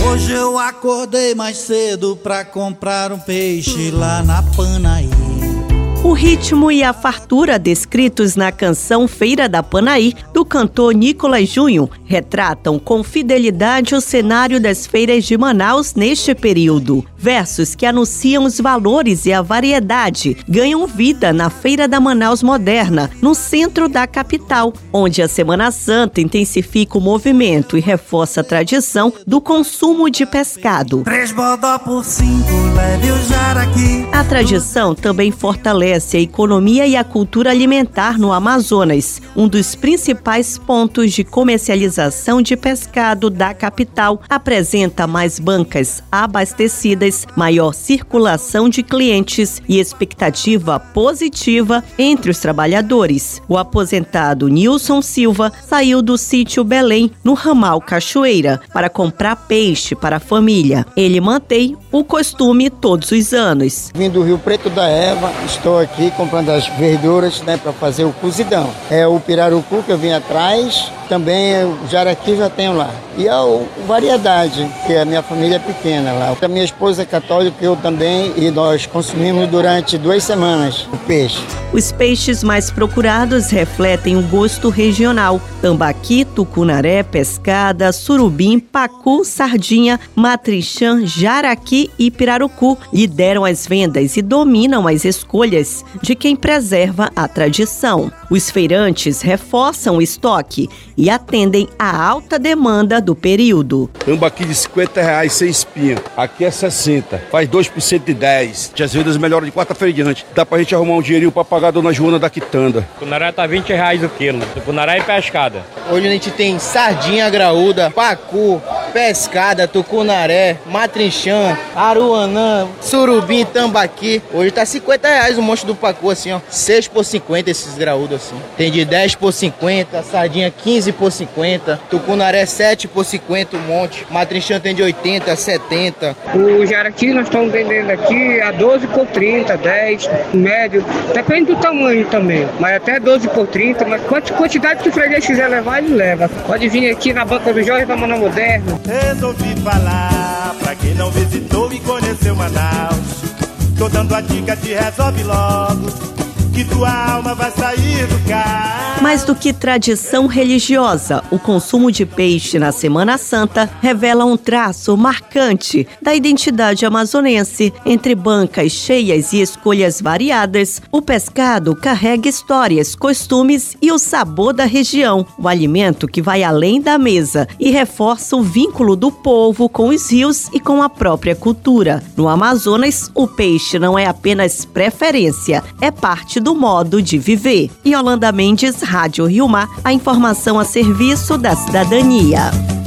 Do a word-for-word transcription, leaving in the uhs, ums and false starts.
Hoje eu acordei mais cedo pra comprar um peixe lá na Panaí. O ritmo e a fartura descritos na canção Feira da Panaí, do cantor Nicolas Junho, retratam com fidelidade o cenário das feiras de Manaus neste período. Versos que anunciam os valores e a variedade ganham vida na Feira da Manaus Moderna, no centro da capital, onde a Semana Santa intensifica o movimento e reforça a tradição do consumo de pescado. Três bodó por cinco, leve o jaraqui. A tradição também fortalece a economia e a cultura alimentar no Amazonas, um dos principais pontos de comercialização de pescado da capital. Apresenta mais bancas abastecidas, maior circulação de clientes e expectativa positiva entre os trabalhadores. O aposentado Nilson Silva saiu do sítio Belém, no ramal Cachoeira, para comprar peixe para a família. Ele mantém o costume todos os anos. Vim do Rio Preto da Eva, estou aqui comprando as verduras, né, para fazer o cozidão. É o pirarucu que eu vim atrás, também o jaraqui já tenho lá. E a variedade, que a minha família é pequena lá. A minha esposa é católica, eu também, e nós consumimos durante duas semanas o peixe. Os peixes mais procurados refletem o gosto regional. Tambaqui, tucunaré, pescada, surubim, pacu, sardinha, matrixã, jaraqui e pirarucu lideram as vendas e dominam as escolhas de quem preserva a tradição. Os feirantes reforçam o estoque e atendem à alta demanda do período. Tambaqui de cinquenta reais, sem espinha. Aqui é sessenta. Faz dois por cento de dez. As vendas melhoram de quarta-feira em diante. Dá pra gente arrumar um dinheirinho pra pagar a dona Joana da quitanda. Tucunaré tá vinte reais o quilo. Tucunaré e pescada. Hoje a gente tem sardinha graúda, pacu, pescada, tucunaré, matrinchã, aruanã, surubim, tambaqui. Hoje tá cinquenta reais o monte do pacu, assim, ó. seis por cinquenta esses graúdos, assim. Tem de dez por cinquenta, sardinha quinze por cinquenta, tucunaré sete por cinquenta um monte, matrinchã tem de oitenta, setenta. O jaraqui nós estamos vendendo aqui a doze por trinta, dez, médio. Depende do tamanho também, mas até doze por trinta, mas quanta quantidade que o freguês quiser levar, ele leva. Pode vir aqui na banca do Jorge da Manaus Moderna. Resolvi falar pra quem não visitou e conheceu Manaus. Tô dando a dica de resolve logo, que tua alma vai sair do carro. Mais do que tradição religiosa, o consumo de peixe na Semana Santa revela um traço marcante da identidade amazonense. Entre bancas cheias e escolhas variadas, o pescado carrega histórias, costumes e o sabor da região. O alimento que vai além da mesa e reforça o vínculo do povo com os rios e com a própria cultura. No Amazonas, o peixe não é apenas preferência, é parte do modo de viver. Yolanda Mendes, Rádio Rio Mar, a informação a serviço da cidadania.